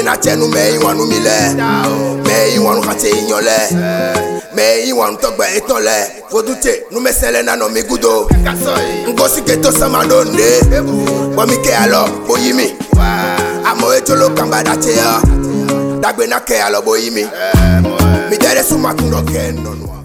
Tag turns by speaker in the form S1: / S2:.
S1: na chenu me wanu mile me wanu khate inyole me wanu togba etole fodute nu mesele na no mi gudo ngosi keto samadonde bo mi ke alo boyimi amo etolo kamba dache ya dagbe na ke alo boyimi mi dere suma tundo ke no